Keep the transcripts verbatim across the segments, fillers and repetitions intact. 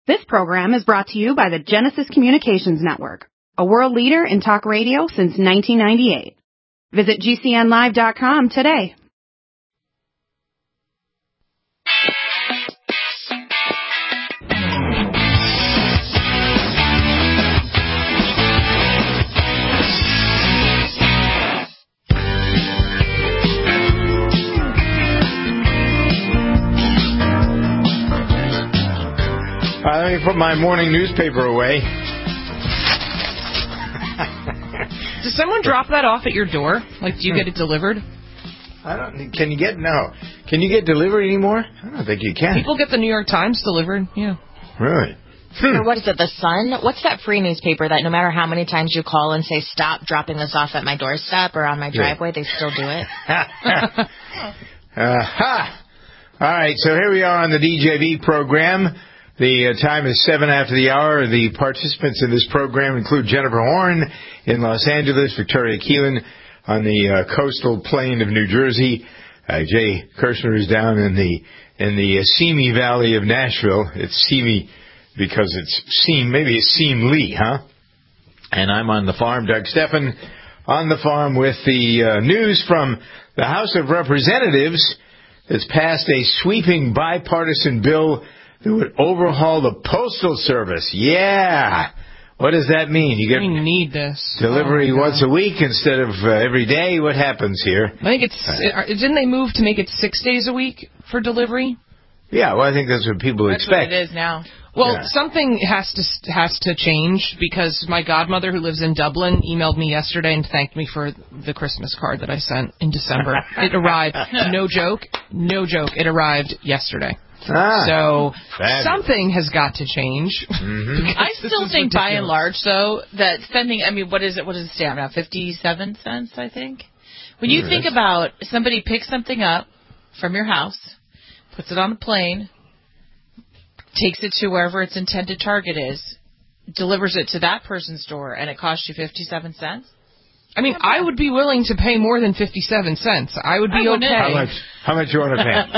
This program is brought to you by the Genesis Communications Network, a world leader in talk radio since nineteen ninety-eight. Visit G C N live dot com today. Uh, let me put my morning newspaper away. Does someone drop that off at your door? Like, do you get it delivered? I don't. Can you get no? Can you get delivered anymore? I don't think you can. People get the New York Times delivered. Yeah. Really? Or what is it, The Sun? What's that free newspaper that no matter how many times you call and say, stop dropping this off at my doorstep or on my driveway, yeah. they still do it? uh-huh. All right, so here we are on the D J V program. The uh, time is seven after the hour. The participants in this program include Jennifer Horn in Los Angeles, Victoria Keelan on the uh, coastal plain of New Jersey. Uh, Jay Kirshner is down in the in the uh, Simi Valley of Nashville. It's Simi because it's Seam, maybe it's Seam Lee, huh? And I'm on the farm. Doug Steffen on the farm with the uh, news from the House of Representatives that's passed a sweeping bipartisan bill that would overhaul the Postal Service. Yeah. What does that mean? You get we need this. Delivery oh once a week instead of uh, every day. What happens here? I think it's... Uh, didn't they move to make it six days a week for delivery? Yeah, well, I think that's what people that's expect. That's what it is now. Well, yeah. something has to has to change because my godmother, who lives in Dublin, emailed me yesterday and thanked me for the Christmas card that I sent in December. It arrived. No joke. No joke. It arrived yesterday. Ah, so fabulous. Something has got to change. Mm-hmm. I still think, ridiculous. By and large, though, that sending, I mean, what is it? What does it stand now? fifty-seven cents, I think? When you mm, think about somebody picks something up from your house, puts it on a plane, takes it to wherever its intended target is, delivers it to that person's door, and it costs you fifty-seven cents? I mean, okay. I would be willing to pay more than fifty-seven cents. I would be I okay. How much, how much you want to pay?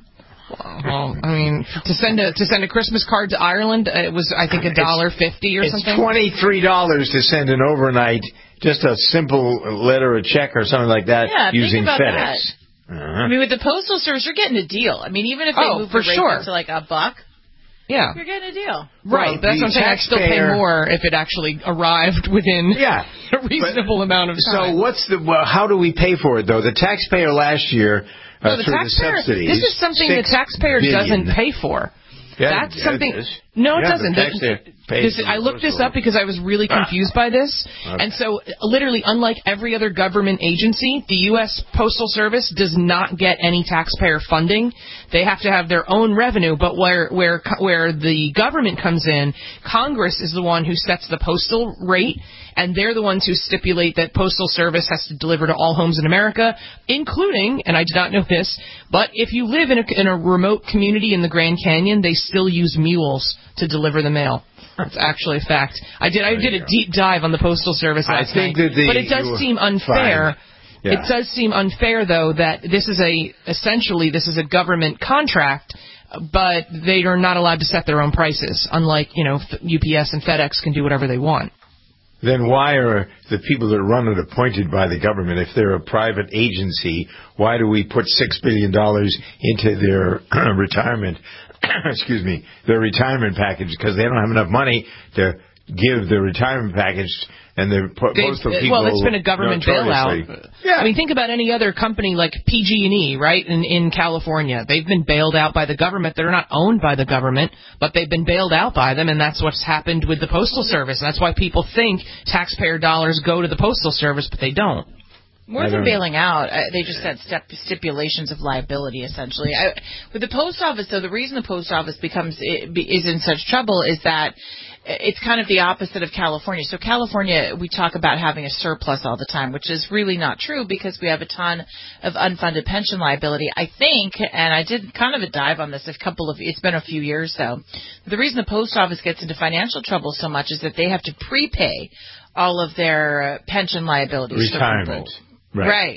Well, I mean, to send a to send a Christmas card to Ireland, it was I think a dollar fifty or it's something. It's twenty three dollars to send an overnight, just a simple letter, a check, or something like that yeah, using think about FedEx. That. Uh-huh. I mean, with the Postal Service, you're getting a deal. I mean, even if they oh, move for the rate sure. to like a buck. Yeah. You're getting a deal. Right. Well, that's what I'm saying. I'd still pay more if it actually arrived within yeah, a reasonable but, amount of time. So what's the? Well, how do we pay for it though? The taxpayer last year uh, no, the through taxpayer, the subsidies. This is something the taxpayer billion. doesn't pay for. Yeah, That's yeah, something. It no, it yeah, doesn't. This, I looked this up because I was really confused by this. Okay. And so, literally, unlike every other government agency, the U S Postal Service does not get any taxpayer funding. They have to have their own revenue. But where where where the government comes in, Congress is the one who sets the postal rate. And they're the ones who stipulate that Postal Service has to deliver to all homes in America, including, and I did not know this, but if you live in a, in a remote community in the Grand Canyon, they still use mules to deliver the mail. It's actually a fact. I did I did a deep dive on the Postal Service last I think night, that the, but it does seem unfair. Yeah. It does seem unfair, though, that this is a essentially this is a government contract. But they are not allowed to set their own prices, unlike, you know, U P S and FedEx can do whatever they want. Then why are the people that run it appointed by the government? If they're a private agency, why do we put six billion dollars into their retirement, excuse me, their retirement package? Because they don't have enough money to give the retirement package. And the postal people, well, it's been a government bailout. Yeah. I mean, think about any other company like P G and E, right, in, in California. They've been bailed out by the government. They're not owned by the government, but they've been bailed out by them, and that's what's happened with the Postal Service. And that's why people think taxpayer dollars go to the Postal Service, but they don't. More than bailing out, uh, they just had step stipulations of liability, essentially. I, with the post office, though, the reason the post office becomes is in such trouble is that it's kind of the opposite of California. So California, we talk about having a surplus all the time, which is really not true because we have a ton of unfunded pension liability. I think, and I did kind of a dive on this a couple of, it's been a few years though. The reason the post office gets into financial trouble so much is that they have to prepay all of their pension liabilities. Retirement. Right. right.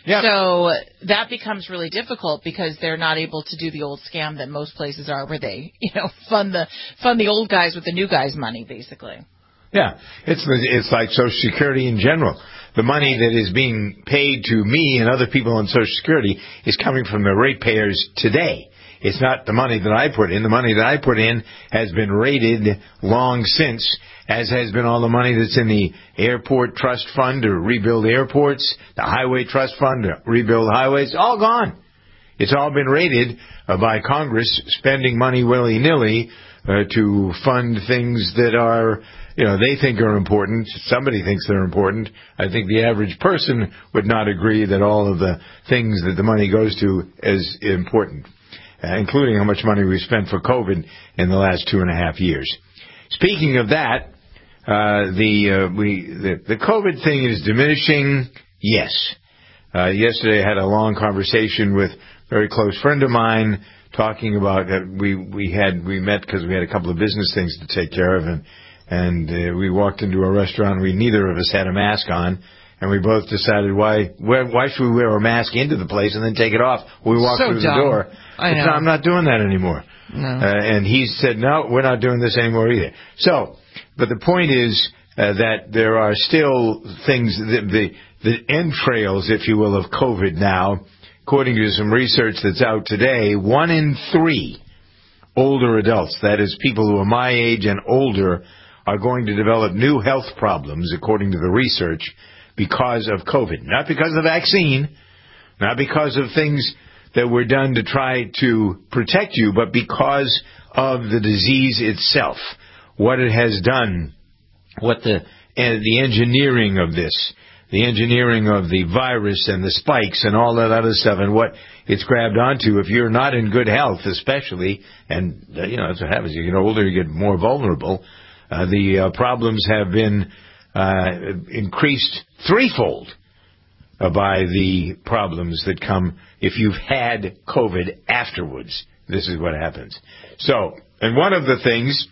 Yep. So that becomes really difficult because they're not able to do the old scam that most places are, where they, you know, fund the fund the old guys with the new guys' money, basically. Yeah, it's it's like Social Security in general. The money that is being paid to me and other people on Social Security is coming from the ratepayers today. It's not the money that I put in. The money that I put in has been rated long since, as has been all the money that's in the Airport Trust Fund to rebuild airports, the Highway Trust Fund to rebuild highways, all gone. It's all been rated uh, by Congress spending money willy-nilly uh, to fund things that are, you know, they think are important. Somebody thinks they're important. I think the average person would not agree that all of the things that the money goes to is important, uh, including how much money we spent for COVID in the last two and a half years. Speaking of that, uh, the, uh, we, the, the COVID thing is diminishing. Yes. Uh, yesterday I had a long conversation with a very close friend of mine talking about, uh, we, we had, we met because we had a couple of business things to take care of, and, and, uh, we walked into a restaurant. We, neither of us had a mask on, and we both decided why, why, why should we wear a mask into the place and then take it off when we walk So through dumb. the door? I know. It's not, I'm not doing that anymore. No. Uh, and he said, no, we're not doing this anymore either. So, but the point is uh, that there are still things, the, the, the entrails, if you will, of COVID now, according to some research that's out today, one in three older adults, that is people who are my age and older, are going to develop new health problems, according to the research, because of COVID. Not because of the vaccine, not because of things that were done to try to protect you, but because of the disease itself, what it has done, what the and the engineering of this, the engineering of the virus and the spikes and all that other stuff, and what it's grabbed onto. If you're not in good health, especially, and uh, you know that's what happens. You get older, you get more vulnerable. Uh, the uh, problems have been uh, increased threefold uh, by the problems that come if you've had COVID afterwards. This is what happens. So, and one of the things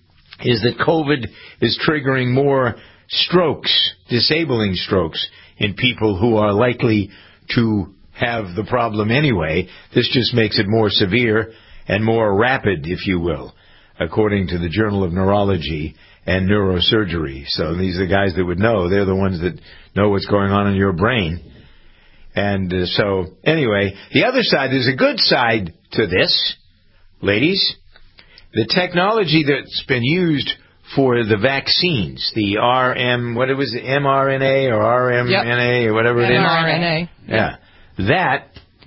is that COVID is triggering more strokes, disabling strokes, in people who are likely to have the problem anyway. This just makes it more severe and more rapid, if you will, according to the Journal of Neurology and Neurosurgery. So these are the guys that would know. They're the ones that know what's going on in your brain. And uh, so, anyway, the other side, there's a good side to this, ladies. The technology that's been used for the vaccines, the R M, what it was, mRNA or R M N A yep. or whatever it is. mRNA. Yeah. That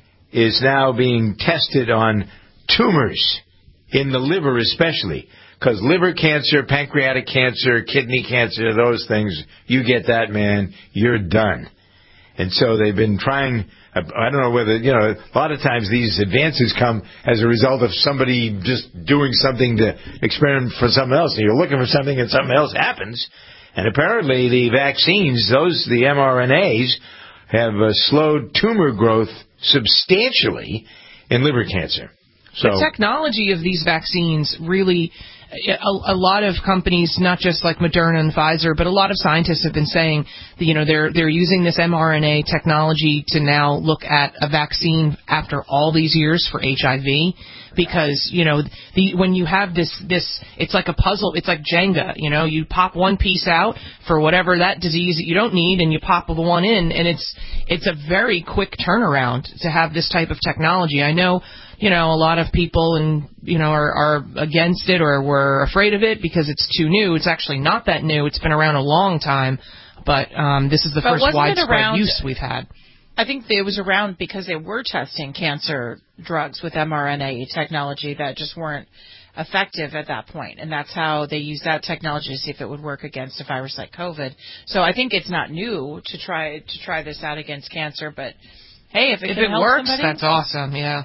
is now being tested on tumors, in the liver especially, because liver cancer, pancreatic cancer, kidney cancer, those things, you get that, man, you're done. And so they've been trying, I don't know whether, you know, a lot of times these advances come as a result of somebody just doing something to experiment for something else. And you're looking for something and something else happens. And apparently the vaccines, those, the mRNAs, have uh, slowed tumor growth substantially in liver cancer. So the technology of these vaccines really, a, a lot of companies, not just like Moderna and Pfizer, but a lot of scientists have been saying that, you know, they're they're using this mRNA technology to now look at a vaccine after all these years for H I V, because, you know, the when you have this this it's like a puzzle, it's like Jenga, you know, you pop one piece out for whatever that disease that you don't need, and you pop the one in, and it's it's a very quick turnaround to have this type of technology. I know, you know, a lot of people and you know are, are against it or were afraid of it because it's too new. It's actually not that new. It's been around a long time, but um, this is the but first widespread around, use we've had. I think it was around because they were testing cancer drugs with mRNA technology that just weren't effective at that point, and that's how they used that technology to see if it would work against a virus like COVID. So I think it's not new to try to try this out against cancer, but hey, if it, if can it help works, somebody, that's awesome. Yeah.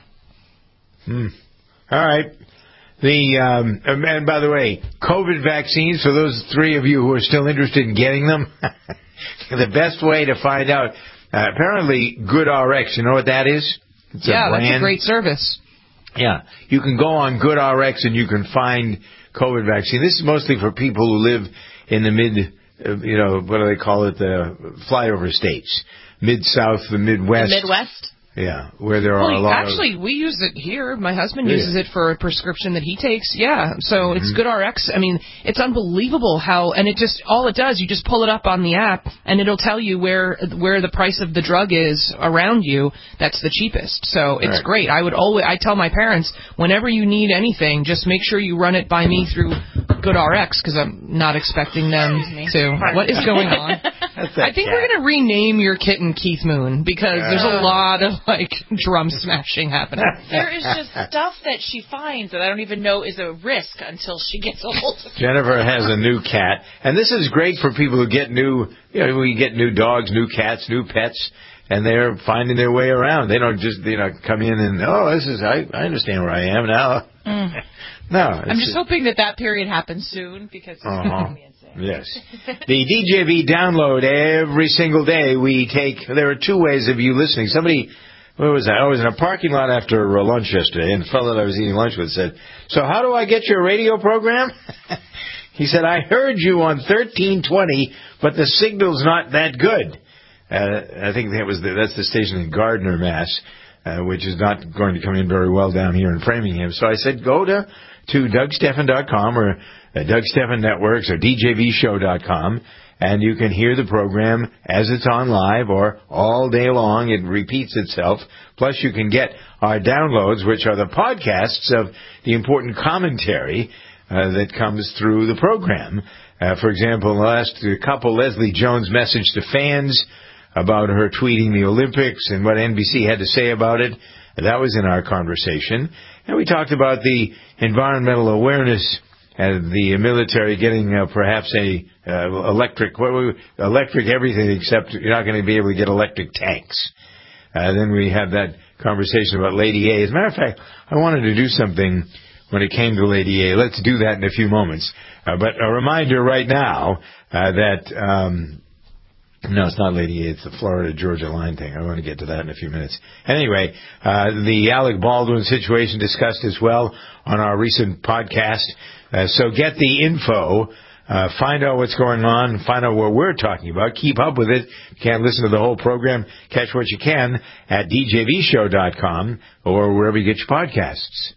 Hmm. All right. The um, and by the way, COVID vaccines, for those three of you who are still interested in getting them, the best way to find out, uh, apparently GoodRx, you know what that is? It's yeah, a brand. That's a great service. Yeah. You can go on GoodRx and you can find COVID vaccine. This is mostly for people who live in the mid, uh, you know, what do they call it, the flyover states. Mid-South, the Midwest. The Midwest? Yeah, where there are well, a lot actually, of... we use it here. My husband Yeah. uses it for a prescription that he takes. Yeah, so Mm-hmm. it's GoodRx. I mean, it's unbelievable how, and it just, all it does, you just pull it up on the app, and it'll tell you where where the price of the drug is around you that's the cheapest. So it's Right. great. I would always, I tell my parents, whenever you need anything, just make sure you run it by me through GoodRx, because I'm not expecting them to. What is going on? I think cat. we're going to rename your kitten Keith Moon, because there's a lot of, like, drum smashing happening. There is just stuff that she finds that I don't even know is a risk until she gets a hold of it. Jennifer has a new cat, and this is great for people who get new, you know, we get new dogs, new cats, new pets, and they're finding their way around. They don't just, you know, come in and, oh, this is, I, I understand where I am now. Mm. No. I'm just hoping that that period happens soon, because it's Uh-huh. driving me insane. Yes. The D J V download every single day. We take, there are two ways of you listening. Somebody, where was I? I was in a parking lot after uh, lunch yesterday, and the fellow that I was eating lunch with said, so how do I get your radio program? He said, I heard you on thirteen twenty, but the signal's not that good. Uh, I think that was the, that's the station in Gardner, Mass., uh, which is not going to come in very well down here in Framingham. So I said, go to, to Doug Stephan dot com or uh, Doug Stephan Networks or D J V show dot com, and you can hear the program as it's on live or all day long. It repeats itself. Plus, you can get our downloads, which are the podcasts of the important commentary uh, that comes through the program. Uh, for example, the last couple, Leslie Jones' message to fans about her tweeting the Olympics and what N B C had to say about it. That was in our conversation. And we talked about the environmental awareness and the military getting uh, perhaps a uh, electric, what we, electric everything except you're not going to be able to get electric tanks. Uh, then we had that conversation about Lady A. As a matter of fact, I wanted to do something when it came to Lady A. Let's do that in a few moments. Uh, but a reminder right now uh, that... Um, No, it's not Lady A. It's the Florida-Georgia line thing. I want to get to that in a few minutes. Anyway, uh, the Alec Baldwin situation discussed as well on our recent podcast. Uh, so get the info, uh, find out what's going on, find out what we're talking about, keep up with it. If you can't listen to the whole program, catch what you can at D J V show dot com or wherever you get your podcasts.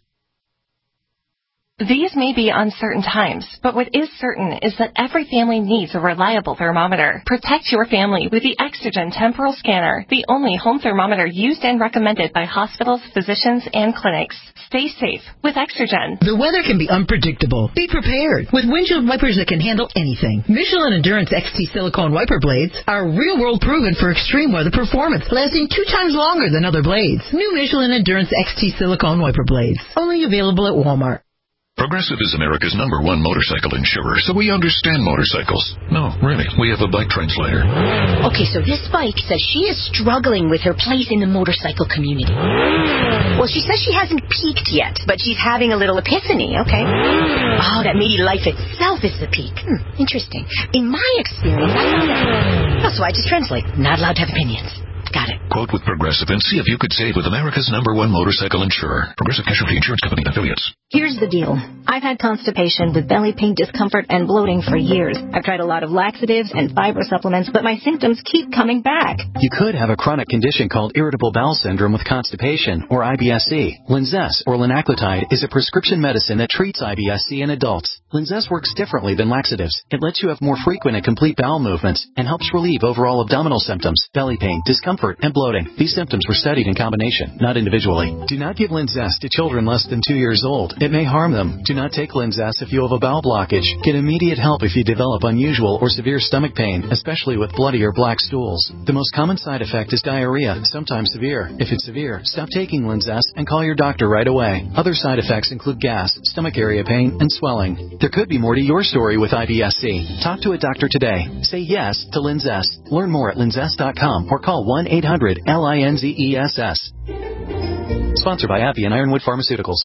These may be uncertain times, but what is certain is that every family needs a reliable thermometer. Protect your family with the Exergen Temporal Scanner, the only home thermometer used and recommended by hospitals, physicians, and clinics. Stay safe with Exergen. The weather can be unpredictable. Be prepared with windshield wipers that can handle anything. Michelin Endurance X T silicone wiper blades are real-world proven for extreme weather performance, lasting two times longer than other blades. New Michelin Endurance X T silicone wiper blades, only available at Walmart. Progressive is America's number one motorcycle insurer, so we understand motorcycles. No, really, we have a bike translator. Okay, so this bike says she is struggling with her place in the motorcycle community. Well, she says she hasn't peaked yet, but she's having a little epiphany, okay? Oh, that maybe life itself is the peak. Hmm, interesting. In my experience, I found that... Oh, so I just translate. Not allowed to have opinions. Got it. Quote with Progressive and see if you could save with America's number one motorcycle insurer. Progressive Casualty Insurance Company and Affiliates. Here's the deal. I've had constipation with belly pain, discomfort, and bloating for years. I've tried a lot of laxatives and fiber supplements, but my symptoms keep coming back. You could have a chronic condition called irritable bowel syndrome with constipation, or I B S C. Linzess, or linaclotide, is a prescription medicine that treats I B S C in adults. Linzess works differently than laxatives. It lets you have more frequent and complete bowel movements and helps relieve overall abdominal symptoms, belly pain, discomfort, and bloating. These symptoms were studied in combination, not individually. Do not give Linzess to children less than two years old. It may harm them. Do not take Linzess if you have a bowel blockage. Get immediate help if you develop unusual or severe stomach pain, especially with bloody or black stools. The most common side effect is diarrhea, sometimes severe. If it's severe, stop taking Linzess and call your doctor right away. Other side effects include gas, stomach area pain, and swelling. There could be more to your story with I B S C. Talk to a doctor today. Say yes to Linzess. Learn more at linzess dot com or call one eight hundred L I N Z E S S. Sponsored by AbbVie and Ironwood Pharmaceuticals.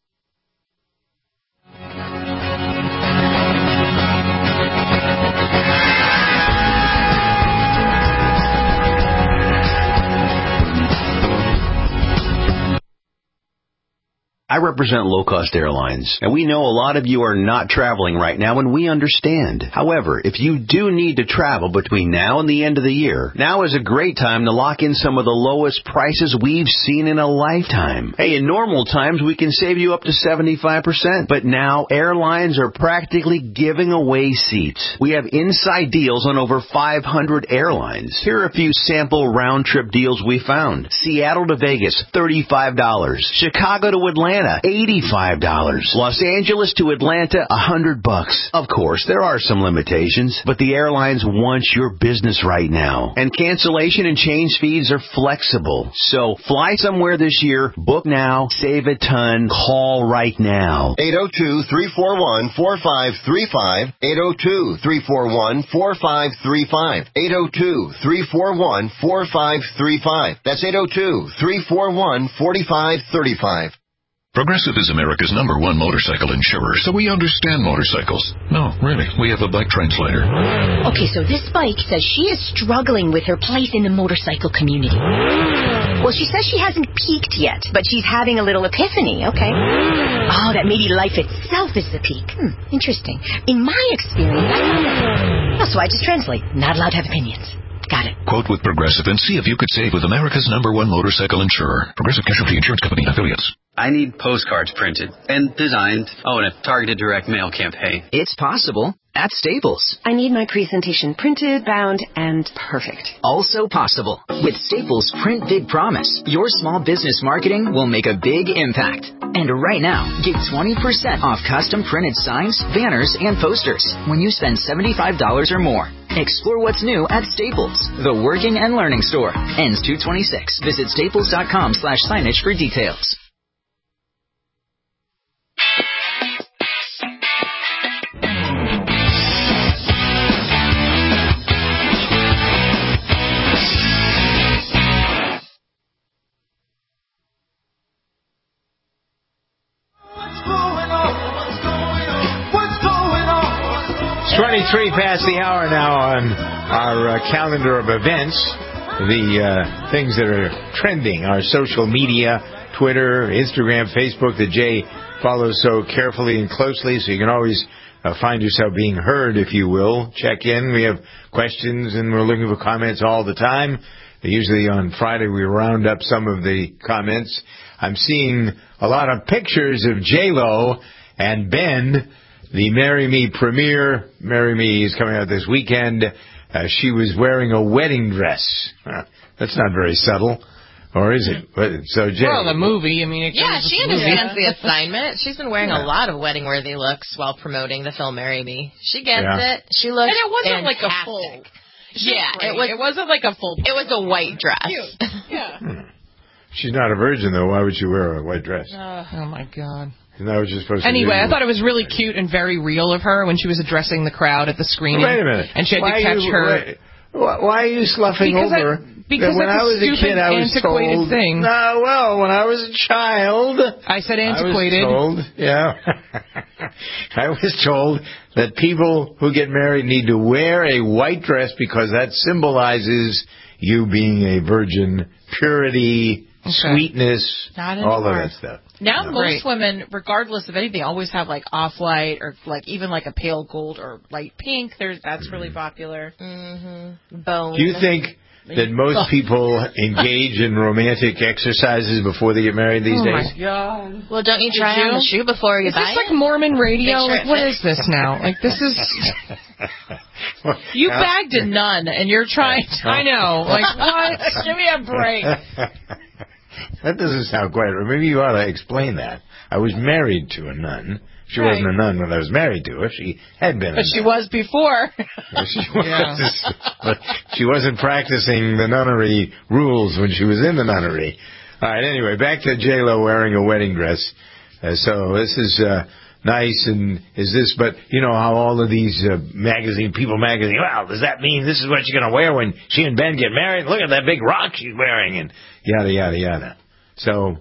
I represent low-cost airlines, and we know a lot of you are not traveling right now, and we understand. However, if you do need to travel between now and the end of the year, now is a great time to lock in some of the lowest prices we've seen in a lifetime. Hey, in normal times, we can save you up to seventy-five percent, but now airlines are practically giving away seats. We have inside deals on over five hundred airlines. Here are a few sample round-trip deals we found. Seattle to Vegas, thirty-five dollars. Chicago to Atlanta, eighty-five dollars. Los Angeles to Atlanta, one hundred bucks. Of course, there are some limitations, but the airlines want your business right now. And cancellation and change fees are flexible. So fly somewhere this year, book now, save a ton, call right now. eight oh two, three four one, four five three five. eight oh two, three four one, four five three five. eight oh two, three four one, four five three five. That's eight oh two, three four one, four five three five. Progressive is America's number one motorcycle insurer, so we understand motorcycles. No, really, we have a bike translator. Okay, so this bike says she is struggling with her place in the motorcycle community. Well, she says she hasn't peaked yet, but she's having a little epiphany, okay? Oh, that maybe life itself is the peak. Hmm, interesting. In my experience, I found that... Oh, so I just translate. Not allowed to have opinions. Got it. Quote with Progressive and see if you could save with America's number one motorcycle insurer. Progressive Casualty Insurance Company and affiliates. I need postcards printed and designed. Oh, and a targeted direct mail campaign. It's possible at Staples. I need my presentation printed, bound, and perfect. Also possible with Staples Print Big Promise. Your small business marketing will make a big impact. And right now, get twenty percent off custom printed signs, banners, and posters when you spend seventy-five dollars or more. Explore what's new at Staples, the working and learning store. Ends two twenty-six. Visit staples.com slash signage for details. twenty-three past the hour now on our uh, calendar of events, the uh, things that are trending, our social media, Twitter, Instagram, Facebook, that Jay follows so carefully and closely, so you can always uh, find yourself being heard, if you will. Check in. We have questions, and we're looking for comments all the time. Usually on Friday we round up some of the comments. I'm seeing a lot of pictures of J-Lo and Ben. The Marry Me premiere, Marry Me, is coming out this weekend. Uh, she was wearing a wedding dress. Uh, that's not very subtle, or is it? So, Jay, well, the movie, I mean, it yeah, goes she with the understands movie. the assignment. She's been wearing Yeah. a lot of wedding-worthy looks while promoting the film Marry Me. She gets Yeah. it. She looks And it wasn't fantastic. like a full. Yeah, it was. It wasn't like a full. It was a white dress. Cute. Yeah. Hmm. She's not a virgin, though. Why would she wear a white dress? Uh, oh, my God. Isn't that what you're supposed Anyway, to do? I thought it was really cute and very real of her when she was addressing the crowd at the screening. Wait a minute. And she had why to catch you, her. Why, why are you sloughing Because over? I, because that when that's I was a a stupid, kid, I was antiquated told. thing. No, well, when I was a child, I said antiquated. I was told, yeah. I was told that people who get married need to wear a white dress because that symbolizes you being a virgin, purity, Okay. sweetness, Not all of anymore. that stuff. Now No. most women, regardless of anything, always have like off-white or like even like a pale gold or light pink. There's that's really popular. Mm-hmm. Bone. Do you think that most people engage in romantic exercises before they get married these Oh, days? my God. Well, don't you try Did on you? the shoe before you Is buy this like it? Mormon radio? Make sure Like, it what fits. is this now? Like, this is... You bagged a nun and you're trying to... I know. Like, what? Give me a break. That doesn't sound quite right. Maybe you ought to explain that. I was married to a nun. She Right. wasn't a nun when I was married to her. She had been a But nun. she was before. She was, but she wasn't practicing the nunnery rules when she was in the nunnery. All right, anyway, back to J-Lo wearing a wedding dress. Uh, so this is uh, nice, and is this, but you know how all of these uh, magazine, People magazine, well, does that mean this is what she's going to wear when she and Ben get married? Look at that big rock she's wearing, and yada, yada, yada. So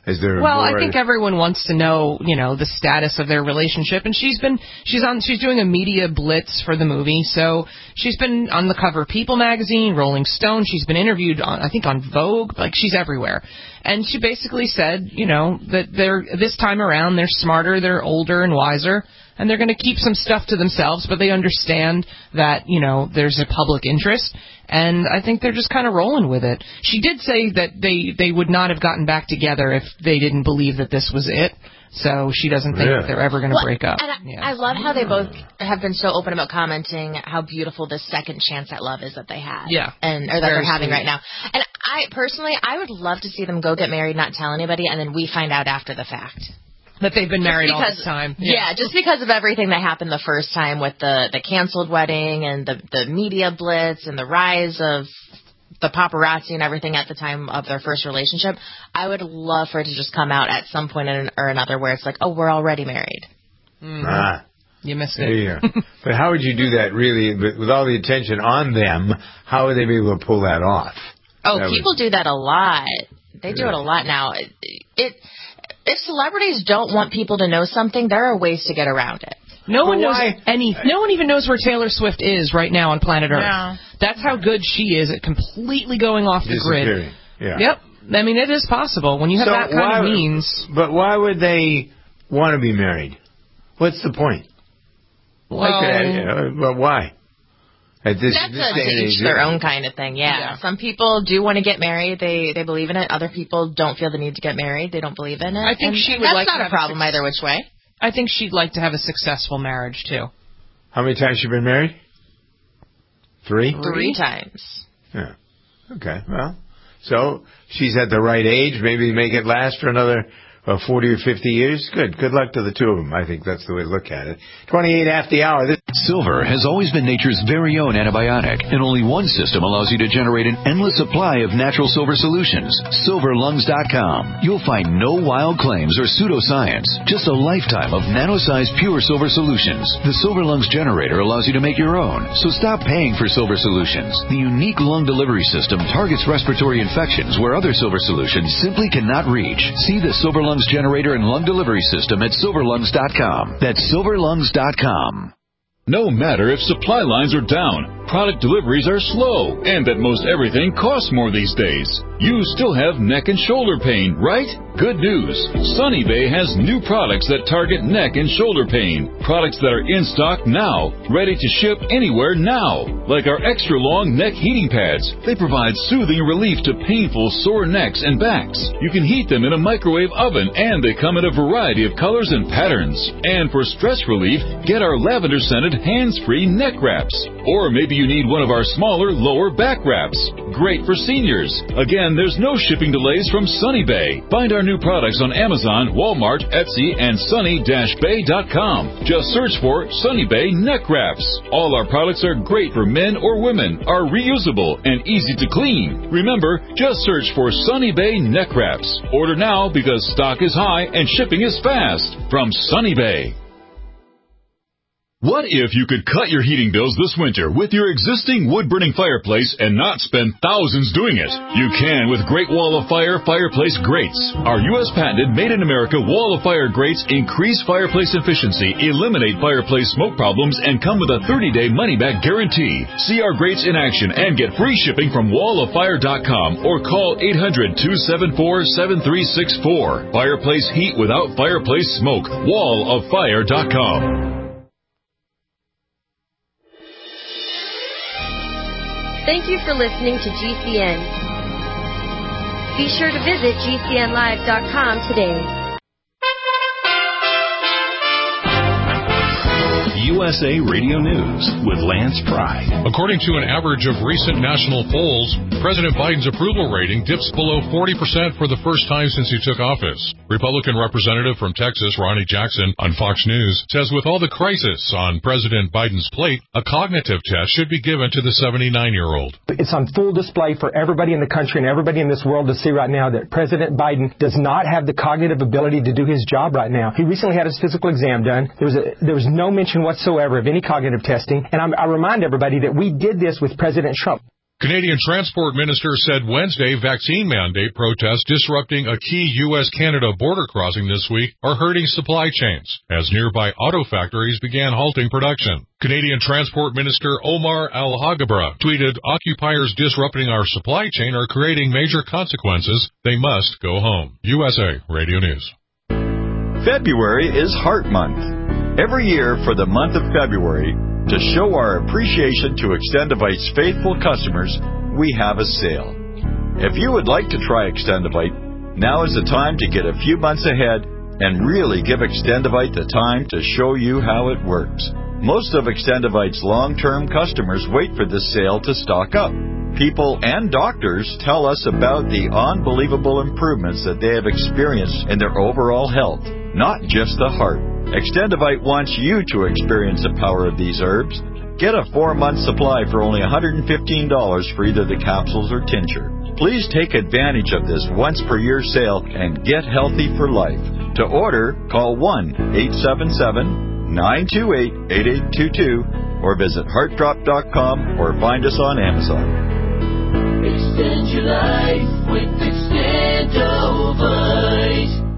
Is there well, more? I think everyone wants to know, you know, the status of their relationship, and she's been she's on she's doing a media blitz for the movie, so she's been on the cover of People magazine, Rolling Stone. She's been interviewed on I think on Vogue, like she's everywhere, and she basically said, you know, that they're this time around they're smarter, they're older and wiser. And they're going to keep some stuff to themselves, but they understand that, you know, there's a public interest, and I think they're just kind of rolling with it. She did say that they, they would not have gotten back together if they didn't believe that this was it, so she doesn't think Really? that they're ever going to Well, break up. And I, Yeah. I love how they both have been so open about commenting how beautiful this second chance at love is that they had. Yeah. And or that Very they're having sweet. right now. And I personally, I would love to see them go get married, not tell anybody, and then we find out after the fact. That they've been married Just all because- this time. Yeah. just because of everything that happened the first time with the, the canceled wedding and the, the media blitz and the rise of the paparazzi and everything at the time of their first relationship, I would love for it to just come out at some point or another where it's like, oh, we're already married. Mm-hmm. Ah. You missed There it. you go. But how would you do that really, with with all the attention on them, how would they be able to pull that off? Oh, That people do that a lot. They do it a lot now. It, it if celebrities don't want people to know something, there are ways to get around it. No one But knows why- any. No one even knows where Taylor Swift is right now on planet Earth. No. That's how good she is at completely going off the grid. Disappearing. Yeah. Yep. I mean, it is possible when you have So that kind why- of means. But why would they want to be married? What's the point? Well, Like that, you know, but why? At this, That's this a day to and each age, their own kind of thing, yeah. Yeah. Some people do want to get married. They they believe in it. Other people don't feel the need to get married. They don't believe in it. I think And she would that's like to not a have problem suc- either which way. I think she'd like to have a successful marriage too. How many times you been married? Three? Three times. Yeah. Okay, well, so she's at the right age. Maybe make it last for another uh, forty or fifty years. Good. Good luck to the two of them. I think that's the way to look at it. twenty-eight after the hour. This Silver has always been nature's very own antibiotic, and only one system allows you to generate an endless supply of natural silver solutions. silver lungs dot com. You'll find no wild claims or pseudoscience, just a lifetime of nano-sized pure silver solutions. The Silver Lungs generator allows you to make your own, so stop paying for silver solutions. The unique lung delivery system targets respiratory infections where other silver solutions simply cannot reach. See the Silver Lungs generator and lung delivery system at silver lungs dot com. That's silver lungs dot com. No matter if supply lines are down, product deliveries are slow, and that most everything costs more these days, you still have neck and shoulder pain, right? Good news. Sunny Bay has new products that target neck and shoulder pain. Products that are in stock now, ready to ship anywhere now. Like our extra long neck heating pads. They provide soothing relief to painful sore necks and backs. You can heat them in a microwave oven, and they come in a variety of colors and patterns. And for stress relief, get our lavender scented hands-free neck wraps. Or maybe you need one of our smaller lower back wraps. Great for seniors. Again, there's no shipping delays from Sunny Bay. Find our new products on Amazon, Walmart, Etsy, and sunny dash bay dot com. Just search for Sunny Bay neck wraps. All our products are great for men or women, are reusable, and easy to clean. Remember, just search for Sunny Bay neck wraps. Order now because stock is high and shipping is fast. From Sunny Bay. What if you could cut your heating bills this winter with your existing wood-burning fireplace and not spend thousands doing it? You can with Great Wall of Fire Fireplace Grates. Our U S patented made-in-America Wall of Fire grates increase fireplace efficiency, eliminate fireplace smoke problems, and come with a thirty-day money-back guarantee. See our grates in action and get free shipping from wall of fire dot com or call eight hundred, two seven four, seven three six four. Fireplace heat without fireplace smoke. wall of fire dot com. Thank you for listening to G C N. Be sure to visit G C N live dot com today. U S A Radio News with Lance Pry. According to an average of recent national polls, President Biden's approval rating dips below forty percent for the first time since he took office. Republican representative from Texas, Ronnie Jackson, on Fox News, says with all the crisis on President Biden's plate, a cognitive test should be given to the seventy-nine-year-old. It's on full display for everybody in the country and everybody in this world to see right now that President Biden does not have the cognitive ability to do his job right now. He recently had his physical exam done. There was a, there was no mention whatsoever of any cognitive testing. And I'm, I remind everybody that we did this with President Trump. Canadian Transport Minister said Wednesday vaccine mandate protests disrupting a key U S Canada border crossing this week are hurting supply chains as nearby auto factories began halting production. Canadian Transport Minister Omar Al-Hagabra tweeted, "Occupiers disrupting our supply chain are creating major consequences. They must go home." U S A Radio News. February is Heart Month. Every year for the month of February, to show our appreciation to Extendivite's faithful customers, we have a sale. If you would like to try Extendivite, now is the time to get a few months ahead and really give Extendivite the time to show you how it works. Most of Extendivite's long-term customers wait for this sale to stock up. People and doctors tell us about the unbelievable improvements that they have experienced in their overall health, not just the heart. Extendivite wants you to experience the power of these herbs. Get a four-month supply for only one hundred fifteen dollars for either the capsules or tincture. Please take advantage of this once-per-year sale and get healthy for life. To order, call one eight seven seven, nine two eight, eight eight two two or visit heart drop dot com or find us on Amazon. Extend your life with Extendivite.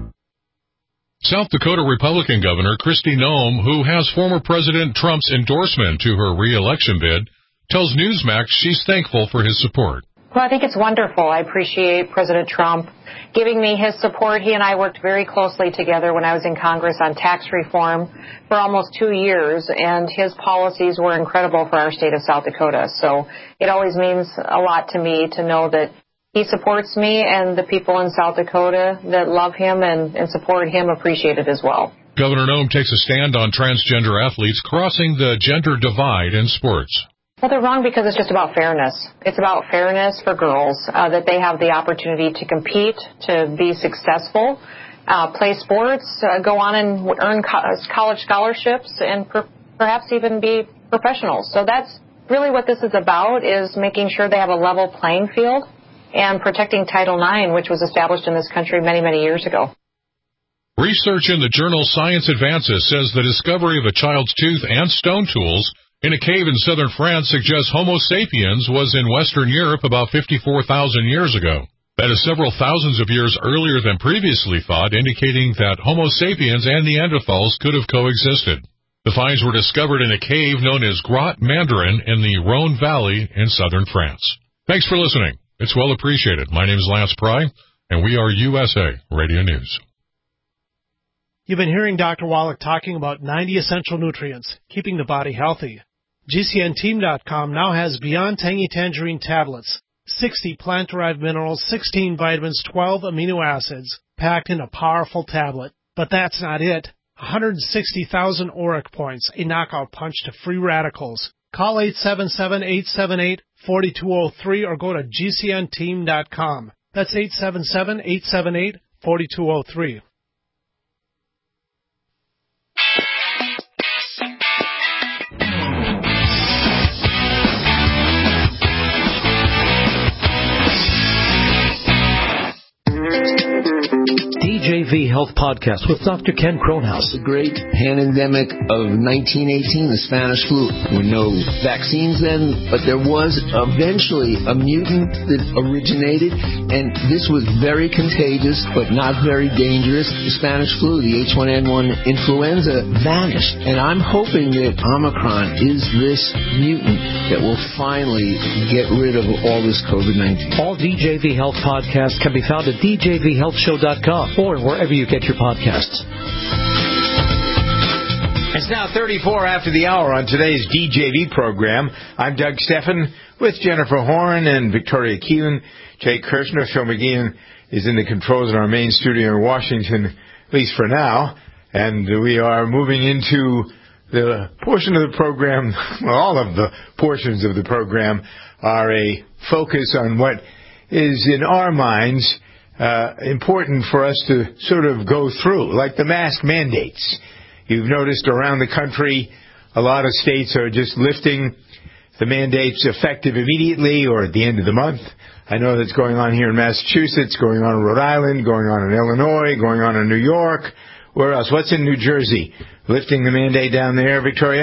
South Dakota Republican Governor Kristi Noem, who has former President Trump's endorsement to her re-election bid, tells Newsmax she's thankful for his support. Well, I think it's wonderful. I appreciate President Trump giving me his support. He and I worked very closely together when I was in Congress on tax reform for almost two years, and his policies were incredible for our state of South Dakota. So it always means a lot to me to know that he supports me, and the people in South Dakota that love him and, and support him appreciate it as well. Governor Noem takes a stand on transgender athletes crossing the gender divide in sports. Well, they're wrong because it's just about fairness. It's about fairness for girls, uh, that they have the opportunity to compete, to be successful, uh, play sports, uh, go on and earn co- college scholarships, and per- perhaps even be professionals. So that's really what this is about, is making sure they have a level playing field and protecting Title nine, which was established in this country many, many years ago. Research in the journal Science Advances says the discovery of a child's tooth and stone tools in a cave in southern France suggests Homo sapiens was in Western Europe about fifty-four thousand years ago. That is several thousands of years earlier than previously thought, indicating that Homo sapiens and Neanderthals could have coexisted. The finds were discovered in a cave known as Grotte Mandarin in the Rhone Valley in southern France. Thanks for listening. It's well appreciated. My name is Lance Pry, and we are U S A Radio News. You've been hearing Doctor Wallach talking about ninety essential nutrients, keeping the body healthy. G C N team dot com now has Beyond Tangy Tangerine tablets, sixty plant-derived minerals, sixteen vitamins, twelve amino acids, packed in a powerful tablet. But that's not it. one hundred sixty thousand auric points, a knockout punch to free radicals. Call eight seven seven, eight seven eight, four two zero three or go to G C N team dot com. That's eight seven seven, eight seven eight, four two zero three. D J V Health Podcast with Doctor Ken Kronhaus. The great pandemic of nineteen eighteen, the Spanish flu. There were no vaccines then, but there was eventually a mutant that originated, and this was very contagious, but not very dangerous. The Spanish flu, the H one N one influenza, vanished, and I'm hoping that Omicron is this mutant that will finally get rid of all this COVID nineteen. All D J V Health podcasts can be found at D J V health show dot com or wherever you get your podcasts. It's now thirty-four after the hour on today's D J V program. I'm Doug Steffen with Jennifer Horn and Victoria Keelan. Jake Kirshner, Phil McGeehan is in the controls in our main studio in Washington, at least for now. And we are moving into the portion of the program, well, all of the portions of the program are a focus on what is in our minds Uh, important for us to sort of go through, like the mask mandates. You've noticed around the country, a lot of states are just lifting the mandates effective immediately or at the end of the month. I know that's going on here in Massachusetts, going on in Rhode Island, going on in Illinois, going on in New York. Where else? What's in New Jersey? Lifting the mandate down there, Victoria?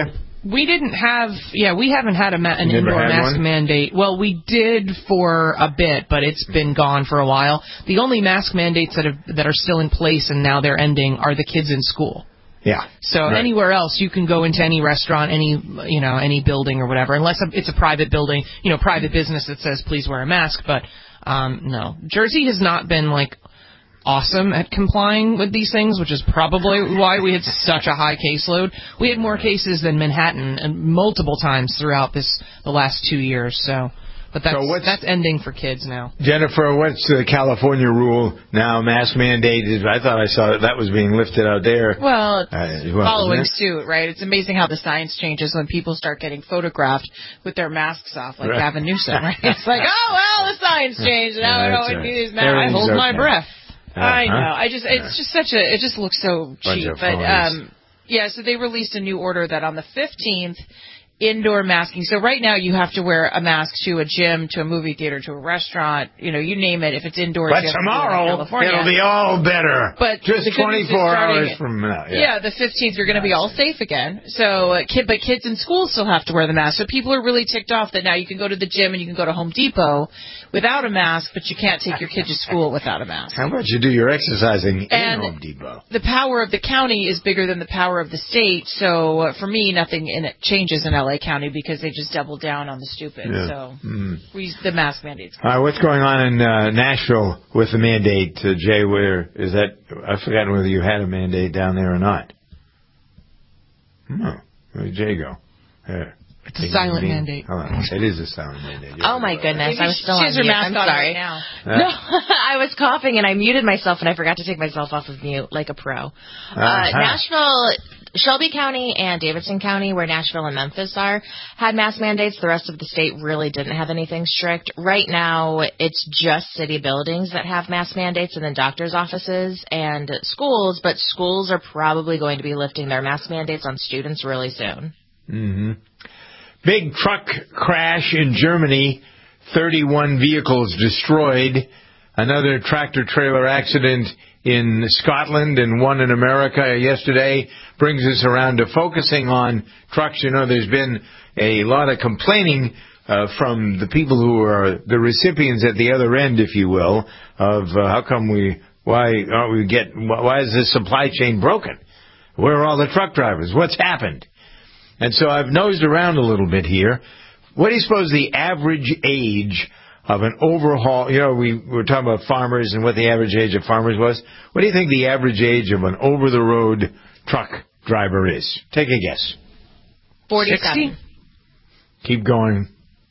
We didn't have, yeah, we haven't had a ma- an indoor mask one? mandate. Well, we did for a bit, but it's been gone for a while. The only mask mandates that have, that are still in place and now they're ending are the kids in school. Yeah. So right. anywhere else, you can go into any restaurant, any you know, any building or whatever, unless it's a private building, you know, private business that says please wear a mask. But um, no, Jersey has not been like awesome at complying with these things, which is probably why we had such a high caseload. We had more cases than Manhattan, and multiple times throughout this the last two years. So, but that's so that's ending for kids now. Jennifer, what's the California rule now? Mask mandate is. I thought I saw that, that was being lifted out there. Well, uh, well following suit, right? It's amazing how the science changes when people start getting photographed with their masks off, like right. Gavin Newsom. Right? It's like, oh well, the science changed. Now I don't need these masks. I hold okay. my breath. Uh, I know. I just it's just such a it just looks so cheap. But um yeah, so they released a new order that on the fifteenth, indoor masking. So right now you have to wear a mask to a gym, to a movie theater, to a restaurant, you know, you name it. If it's indoors, but you have tomorrow to do it in California. It'll be all better. But just twenty-four hours from now. Yeah. yeah, the fifteenth you're going to be all safe again. So, uh, kid, but kids in school still have to wear the mask. So people are really ticked off that now you can go to the gym and you can go to Home Depot without a mask, but you can't take your kid to school without a mask. How about you do your exercising and in Home Depot? The power of the county is bigger than the power of the state. So uh, for me, nothing in it changes in L A County because they just double down on the stupid. Yeah. So mm. we, the mask mandates. All right, what's going on in uh, Nashville with the mandate, uh, Jay? Where is that? I've forgotten whether you had a mandate down there or not. No, where did Jay go? There. It's a silent being, mandate. Hold on. It is a silent mandate. You're oh, my goodness. I was still on mute. I'm sorry. Right now. Huh? No, I was coughing, and I muted myself, and I forgot to take myself off of mute like a pro. Uh-huh. Uh, Nashville, Shelby County and Davidson County, where Nashville and Memphis are, had mask mandates. The rest of the state really didn't have anything strict. Right now, it's just city buildings that have mask mandates, and then doctors' offices and schools, but schools are probably going to be lifting their mask mandates on students really soon. Mm-hmm. Big truck crash in Germany, thirty-one vehicles destroyed. Another tractor-trailer accident in Scotland and one in America yesterday brings us around to focusing on trucks. You know, there's been a lot of complaining uh, from the people who are the recipients at the other end, if you will, of uh, how come we, why aren't we get, why is this supply chain broken? Where are all the truck drivers? What's happened? And so I've nosed around a little bit here. What do you suppose the average age of an overhaul, you know, we were talking about farmers and what the average age of farmers was. What do you think the average age of an over-the-road truck driver is? Take a guess. forty-seven. Keep going.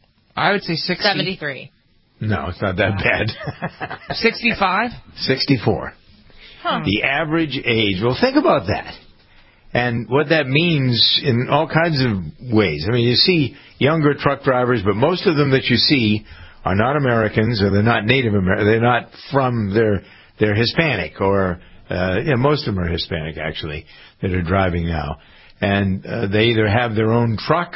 I would say sixty. seventy-three. No, it's not that bad. sixty-five? sixty-four. Huh. The average age. Well, think about that. And what that means in all kinds of ways. I mean, you see younger truck drivers, but most of them that you see are not Americans, or they're not Native American. They're not from, they're, they're Hispanic, or, uh, yeah, most of them are Hispanic, actually, that are driving now. And uh, they either have their own truck,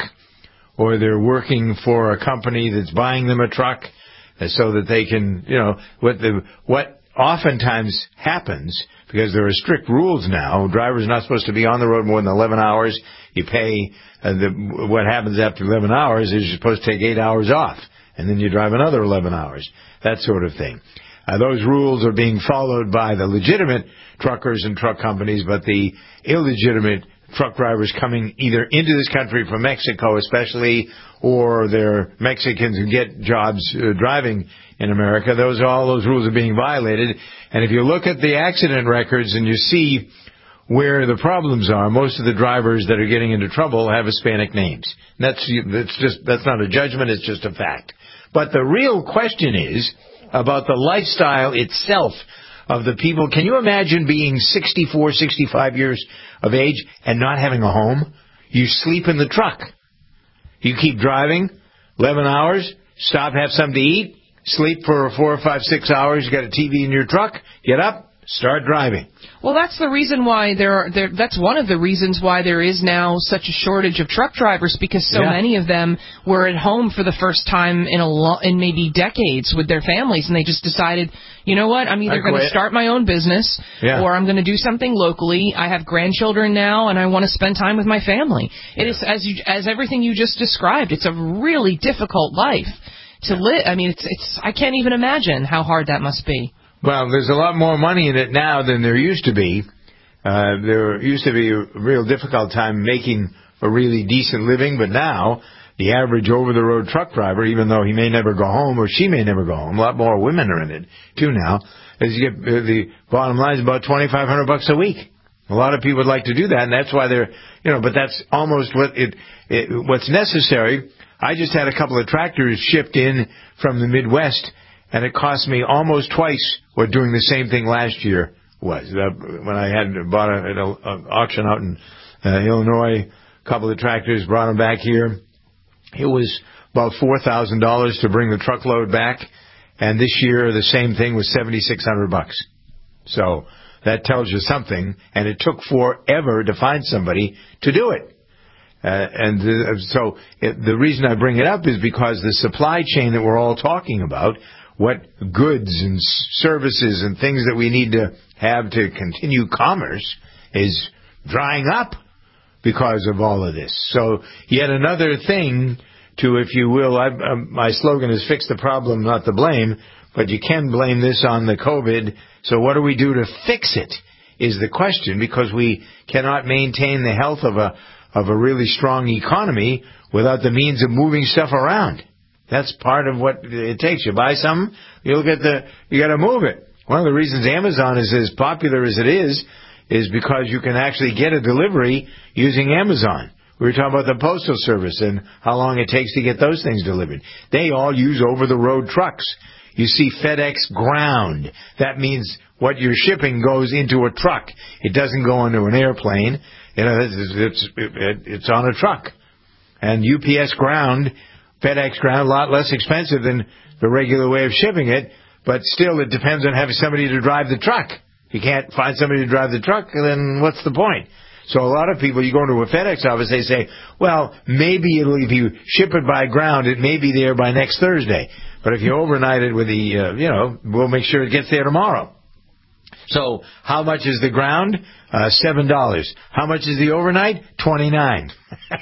or they're working for a company that's buying them a truck, uh, so that they can, you know, what the, what oftentimes happens, because there are strict rules now. Drivers are not supposed to be on the road more than eleven hours. You pay, uh, the, what happens after eleven hours is you're supposed to take eight hours off, and then you drive another eleven hours, that sort of thing. Uh, those rules are being followed by the legitimate truckers and truck companies, but the illegitimate truck drivers coming either into this country from Mexico especially, or they're Mexicans who get jobs uh, driving in America, those all those rules are being violated. And if you look at the accident records and you see where the problems are, most of the drivers that are getting into trouble have Hispanic names. That's that's just that's not a judgment, it's just a fact. But the real question is about the lifestyle itself of the people. Can you imagine being sixty-four, sixty-five years of age and not having a home? You sleep in the truck. You keep driving eleven hours, stop, have something to eat, sleep for four or five, six hours. You got a T V in your truck, get up, start driving. Well, that's the reason why there are there. That's one of the reasons why there is now such a shortage of truck drivers, because so Yeah. many of them were at home for the first time in a lo- in maybe decades with their families, and they just decided, you know what, I'm I either going to quit. start my own business Yeah. or I'm going to do something locally. I have grandchildren now, and I want to spend time with my family. It is as you as everything you just described. It's a really difficult life to live. I mean, it's it's. I can't even imagine how hard that must be. Well, there's a lot more money in it now than there used to be. Uh, there used to be a real difficult time making a really decent living, but now the average over-the-road truck driver, even though he may never go home or she may never go home, a lot more women are in it too now, as you get uh, the bottom line is about twenty-five hundred bucks a week. A lot of people would like to do that, and that's why they're, you know, but that's almost what it, it what's necessary. I just had a couple of tractors shipped in from the Midwest, and it cost me almost twice what doing the same thing last year was. Uh, when I had bought a, at an auction out in uh, Illinois, a couple of tractors, brought them back here. It was about four thousand dollars to bring the truckload back, and this year the same thing was seventy-six hundred bucks. So that tells you something, and it took forever to find somebody to do it. Uh, and uh, so it, the reason I bring it up is because the supply chain that we're all talking about, what goods and services and things that we need to have to continue commerce, is drying up because of all of this. So yet another thing to, if you will, I, uh, my slogan is fix the problem, not the blame, but you can blame this on the COVID. So what do we do to fix it is the question, because we cannot maintain the health of a of a really strong economy without the means of moving stuff around. That's part of what it takes. You buy something, you look at the, you got to move it. One of the reasons Amazon is as popular as it is, is because you can actually get a delivery using Amazon. We were talking about the Postal Service and how long it takes to get those things delivered. They all use over-the-road trucks. You see FedEx Ground. That means what you're shipping goes into a truck. It doesn't go into an airplane. You know, it's, it's, it's on a truck. And U P S Ground, FedEx Ground, a lot less expensive than the regular way of shipping it, but still it depends on having somebody to drive the truck. If you can't find somebody to drive the truck, then what's the point? So a lot of people, you go into a FedEx office, they say, well, maybe it'll, if you ship it by ground, it may be there by next Thursday. But if you overnight it with the, uh, you know, we'll make sure it gets there tomorrow. So how much is the ground? Uh, seven dollars. How much is the overnight? twenty-nine.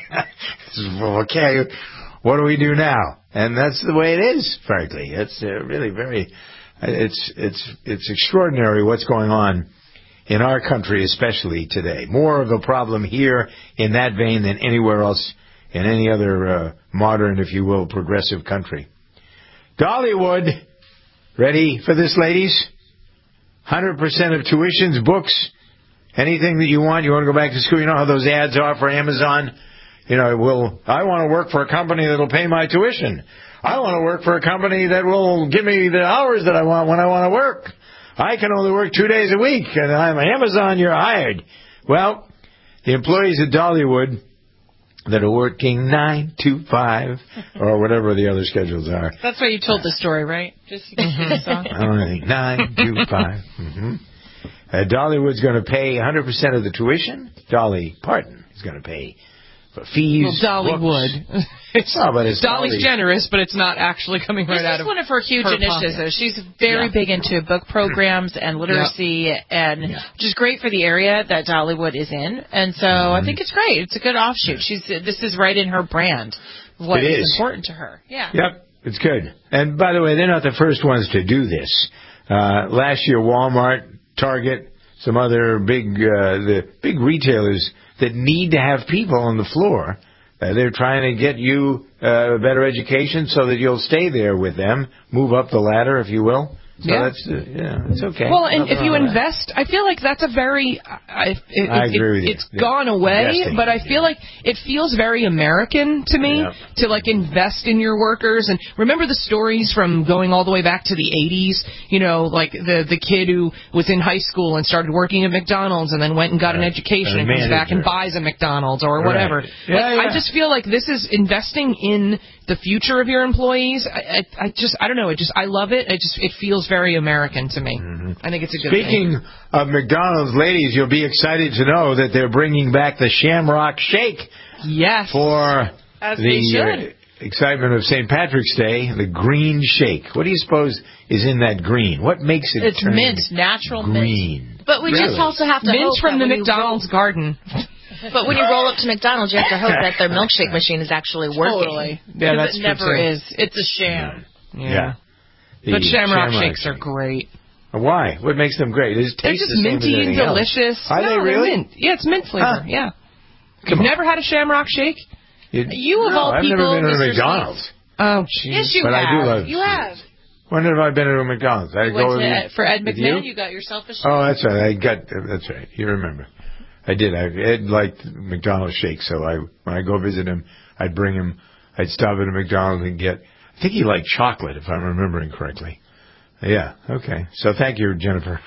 Okay, what do we do now? And that's the way it is, frankly. It's uh, really very, it's, it's, it's extraordinary what's going on in our country, especially today. More of a problem here in that vein than anywhere else in any other uh, modern, if you will, progressive country. Dollywood, ready for this, ladies? one hundred percent of tuitions, books, anything that you want. You want to go back to school. You know how those ads are for Amazon? You know, well, I want to work for a company that will pay my tuition. I want to work for a company that will give me the hours that I want when I want to work. I can only work two days a week, and I'm Amazon, you're hired. Well, the employees at Dollywood that are working nine to five, or whatever the other schedules are. That's why you told the story, right? Just you can sing the song. I don't think nine to five. Mm-hmm. Uh, Dollywood's going to pay one hundred percent of the tuition. Dolly Parton is going to pay for fees. Well, Dollywood. It's, oh, but it's Dolly's Dolly. generous, but it's not actually coming right this out is of one of her huge her initiatives, pocket. though. She's very Yeah. big into book programs and literacy, yeah. and yeah. which is great for the area that Dollywood is in. And so mm-hmm. I think it's great. It's a good offshoot. She's This is right in her brand, what it is, is important to her. Yeah. Yep, it's good. And by the way, they're not the first ones to do this. Uh, last year, Walmart, Target, some other big uh, the big retailers that need to have people on the floor. Uh, they're trying to get you uh, a better education so that you'll stay there with them, move up the ladder, if you will. So yeah. that's, uh, yeah, it's okay. Well, and Nothing if you wrong with invest, I feel like that's a very, I, it, I it, agree with you. It's Yeah. gone away, Investing. but I feel like it feels very American to me Yeah. to like invest in your workers. And remember the stories from going all the way back to the eighties, you know, like the the kid who was in high school and started working at McDonald's and then went and got an education and, and comes back and buys a McDonald's or whatever. Right. Yeah, like, yeah. I just feel like this is investing in the future of your employees. I, I, I just, I don't know. It just, I love it. It just, it feels very American to me. Mm-hmm. I think it's a good Speaking thing. of McDonald's, ladies, you'll be excited to know that they're bringing back the Shamrock Shake. Yes. For As the they should. Uh, excitement of Saint Patrick's Day, the green shake. What do you suppose is in that green? What makes it It's turn mint, natural green? mint. But we Really? just also have to Mint hope from that the when you McDonald's garden. But when you roll up to McDonald's, you have to hope that their milkshake machine is actually working. Totally. Yeah, Because that's it never true, too. is. It's a sham. Yeah. Yeah. But The Shamrock, Shamrock Shakes Shake. are great. Why? What makes them great? They just They're taste just the same minty as and anything else. delicious. Are no, they they're really? mint. Yeah, it's mint flavor. Huh. Yeah. Come You've on. never had a Shamrock Shake? You, You of no, all I've people, never been to a Mister McDonald's. Sweets. Oh, jeez. Yes, you But have. I do love You sweets. have. When have I been to a McDonald's? I You go went with to you- Ed, for Ed with McMahon, you? you got yourself a shake. Oh, that's right. I got. That's right. You remember? I did. I Ed liked McDonald's shake, so I when I go visit him, I'd bring him. I'd stop at a McDonald's and get. I think he liked chocolate, if I'm remembering correctly. Yeah. Okay. So thank you, Jennifer,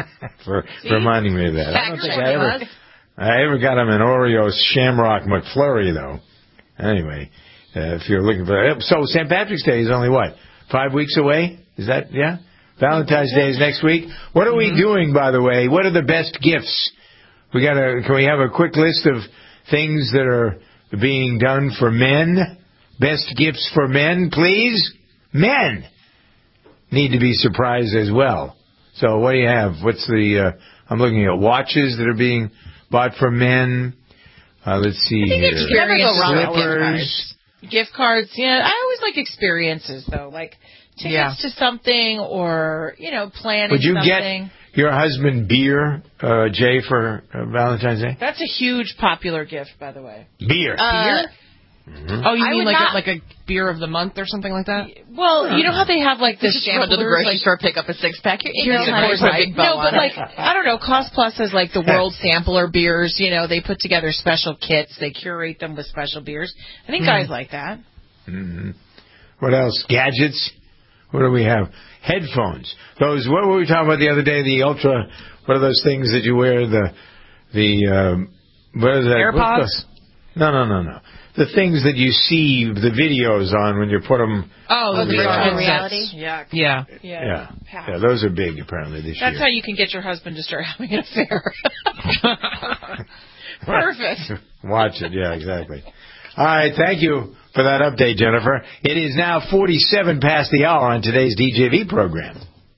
for See? reminding me of that. I don't Factual, think I ever. Buzz. I ever got him an Oreo Shamrock McFlurry though. Anyway, uh, if you're looking for that, so Saint Patrick's Day is only what five weeks away? Is that yeah? Valentine's Day is next week. What are we doing, by the way? What are the best gifts? We got to. Can we have a quick list of things that are being done for men? Best gifts for men, please. Men need to be surprised as well. So what do you have? What's the? Uh, I'm looking at watches that are being bought for men. Uh, let's see I think here. experiences never go wrong with gift Slippers. cards. Gift cards, yeah. I always like experiences though, like tickets Yeah. to something or you know planning Would you something. get your husband beer, uh, Jay, for uh, Valentine's Day? That's a huge popular gift, by the way. Beer. Uh, Beer? Mhm. Oh, you I mean would like not- a, like a beer of the month or something like that? Well, you know how they have like the Just run to the samplers, grocery like, store, pick up a six pack. Here's Here's a a nice Coors big No, bow but on like it. I don't know, Cost Plus has like the world sampler beers. You know, they put together special kits. They curate them with special beers. I think Mm. guys like that. hmm What else? Gadgets. What do we have? Headphones. Those. What were we talking about the other day? The ultra. What are those things that you wear? The the. Um, what is that? AirPods? What's the- no, no, no, no. The things that you see the videos on when you put them. Oh, Oh, the Yeah. virtual headsets. reality. Yeah. Yeah. Yeah. Yeah. Pass. Yeah. Those are big apparently this That's year. how you can get your husband to start having an affair. Perfect. Watch it. Yeah, exactly. All right. Thank you for that update, Jennifer. It is now forty-seven past the hour on today's D J V program.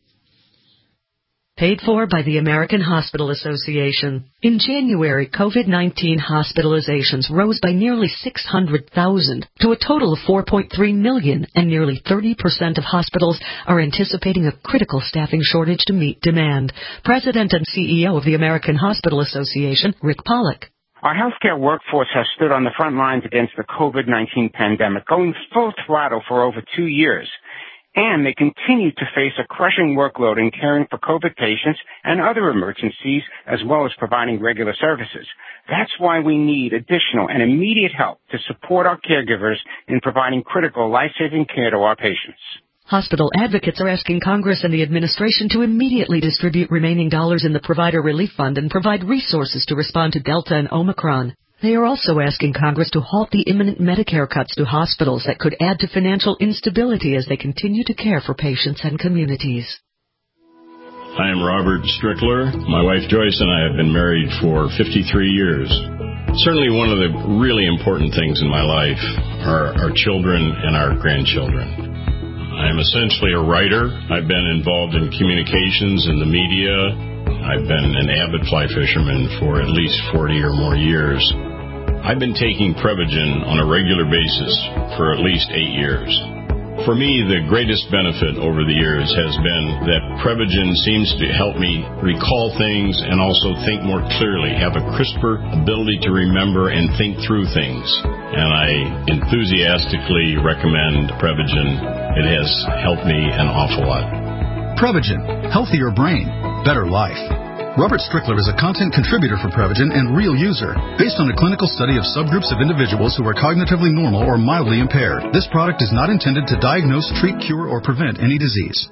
Paid for by the American Hospital Association. In January, COVID nineteen hospitalizations rose by nearly six hundred thousand to a total of four point three million, and nearly thirty percent of hospitals are anticipating a critical staffing shortage to meet demand. President and C E O of the American Hospital Association, Rick Pollack. Our healthcare workforce has stood on the front lines against the COVID nineteen pandemic, going full throttle for over two years. And they continue to face a crushing workload in caring for COVID patients and other emergencies, as well as providing regular services. That's why we need additional and immediate help to support our caregivers in providing critical life-saving care to our patients. Hospital advocates are asking Congress and the administration to immediately distribute remaining dollars in the Provider Relief Fund and provide resources to respond to Delta and Omicron. They are also asking Congress to halt the imminent Medicare cuts to hospitals that could add to financial instability as they continue to care for patients and communities. I am Robert Strickler. My wife Joyce and I have been married for fifty-three years. Certainly one of the really important things in my life are our children and our grandchildren. I am essentially a writer. I've been involved in communications and the media. I've been an avid fly fisherman for at least forty or more years. I've been taking Prevagen on a regular basis for at least eight years. For me, the greatest benefit over the years has been that Prevagen seems to help me recall things and also think more clearly, have a crisper ability to remember and think through things. And I enthusiastically recommend Prevagen. It has helped me an awful lot. Prevagen. Healthier brain. Better life. Robert Strickler is a content contributor for Prevagen and real user. Based on a clinical study of subgroups of individuals who are cognitively normal or mildly impaired, this product is not intended to diagnose, treat, cure, or prevent any disease.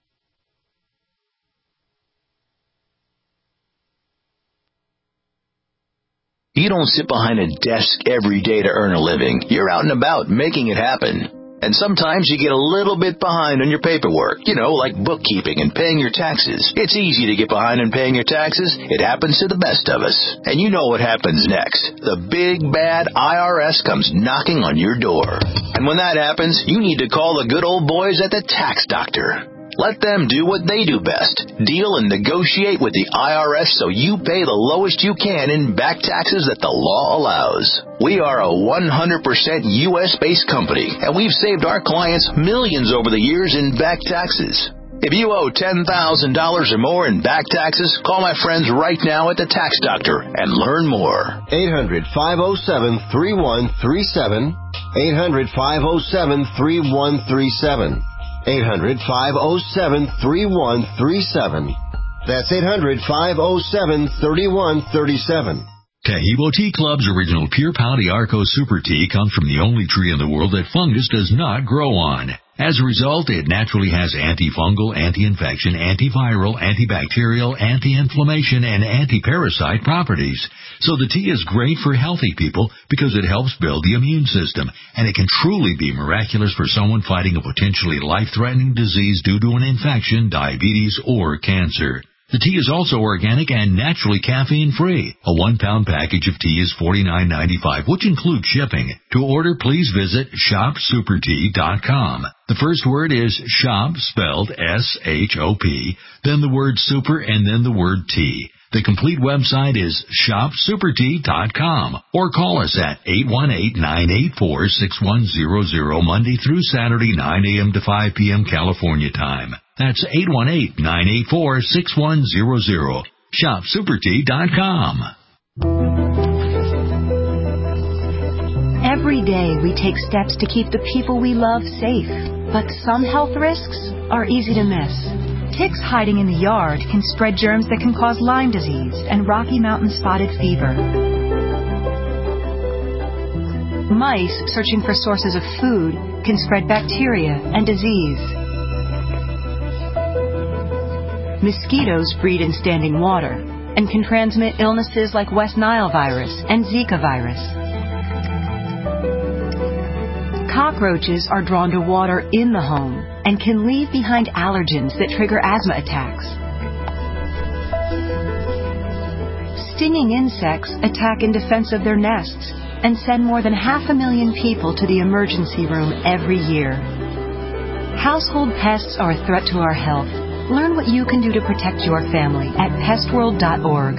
You don't sit behind a desk every day to earn a living. You're out and about making it happen. And sometimes you get a little bit behind on your paperwork, you know, like bookkeeping and paying your taxes. It's easy to get behind on paying your taxes. It happens to the best of us. And you know what happens next. The big, bad I R S comes knocking on your door. And when that happens, you need to call the good old boys at the Tax Doctor. Let them do what they do best. Deal and negotiate with the I R S so you pay the lowest you can in back taxes that the law allows. We are a one hundred percent U S-based company, and we've saved our clients millions over the years in back taxes. If you owe ten thousand dollars or more in back taxes, call my friends right now at the Tax Doctor and learn more. eight hundred, five oh seven, three one three seven. eight hundred, five oh seven, three one three seven. eight hundred, five oh seven, three one three seven. That's eight hundred, five oh seven, three one three seven. Tahibo Tea Club's original Pure Pau D'Arco Super Tea comes from the only tree in the world that fungus does not grow on. As a result, it naturally has antifungal, anti-infection, antiviral, antibacterial, anti-inflammation, and anti-parasite properties. So the tea is great for healthy people because it helps build the immune system, and it can truly be miraculous for someone fighting a potentially life-threatening disease due to an infection, diabetes, or cancer. The tea is also organic and naturally caffeine-free. A one-pound package of tea is forty-nine ninety-five, which includes shipping. To order, please visit shop super tea dot com. The first word is shop, spelled S H O P, then the word super, and then the word tea. The complete website is shop super tea dot com, or call us at eight one eight, nine eight four, six one zero zero Monday through Saturday, nine a.m. to five p.m. California time. That's eight one eight, nine eight four, six one zero zero. shop super tea dot com. Every day we take steps to keep the people we love safe, but some health risks are easy to miss. Ticks hiding in the yard can spread germs that can cause Lyme disease and Rocky Mountain spotted fever. Mice searching for sources of food can spread bacteria and disease. Mosquitoes breed in standing water and can transmit illnesses like West Nile virus and Zika virus. Cockroaches are drawn to water in the home and can leave behind allergens that trigger asthma attacks. Stinging insects attack in defense of their nests and send more than half a million people to the emergency room every year. Household pests are a threat to our health. Learn what you can do to protect your family at pest world dot org.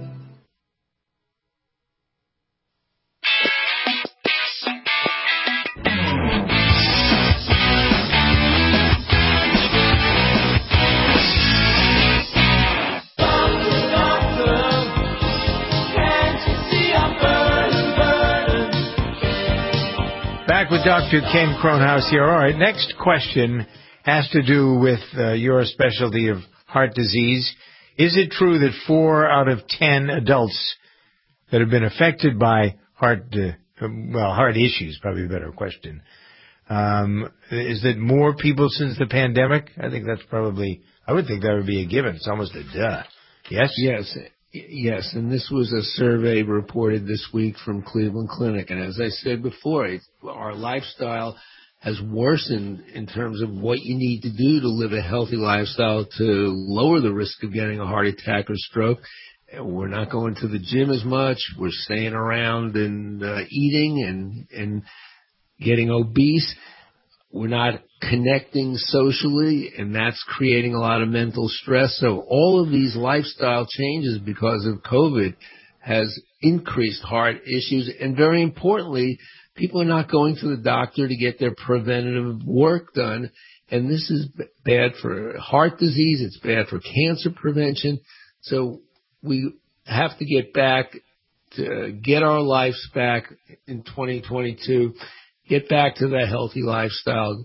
Back with Doctor Ken Kronhaus here. All right, next question has to do with uh, your specialty of heart disease. Is it true that four out of ten adults that have been affected by heart, uh, well, heart issues, probably a better question, um, is that more people since the pandemic? I think that's probably, I would think that would be a given. It's almost a duh. Yes? Yes. Yes, and this was a survey reported this week from Cleveland Clinic. And as I said before, it, our lifestyle has worsened in terms of what you need to do to live a healthy lifestyle to lower the risk of getting a heart attack or stroke. We're not going to the gym as much. We're staying around and uh, eating and, and getting obese. We're not connecting socially, and that's creating a lot of mental stress. So all of these lifestyle changes because of COVID has increased heart issues. And very importantly, people are not going to the doctor to get their preventative work done. And this is bad for heart disease. It's bad for cancer prevention. So we have to get back to get our lives back in twenty twenty-two, get back to that healthy lifestyle,